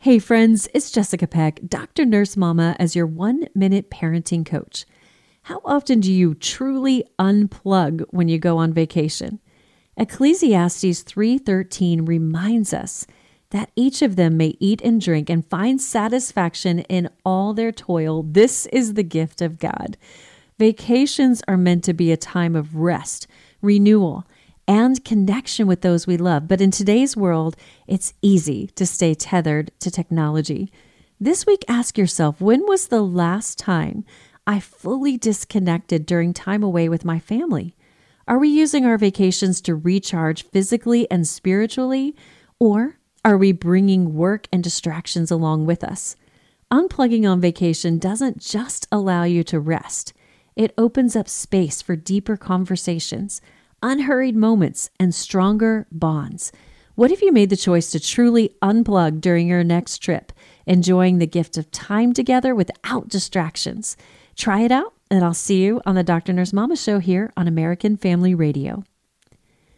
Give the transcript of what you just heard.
Hey friends, it's Jessica Peck, Dr. Nurse Mama, as your 1-minute parenting coach. How often do you truly unplug when you go on vacation? Ecclesiastes 3:13 reminds us that each of them may eat and drink and find satisfaction in all their toil. This is the gift of God. Vacations are meant to be a time of rest, renewal, and connection with those we love. But in today's world, it's easy to stay tethered to technology. This week, ask yourself, when was the last time I fully disconnected during time away with my family? Are we using our vacations to recharge physically and spiritually, or are we bringing work and distractions along with us? Unplugging on vacation doesn't just allow you to rest. It opens up space for deeper conversations, unhurried moments, and stronger bonds. What if you made the choice to truly unplug during your next trip, enjoying the gift of time together without distractions? Try it out, and I'll see you on the Dr. Nurse Mama Show here on American Family Radio.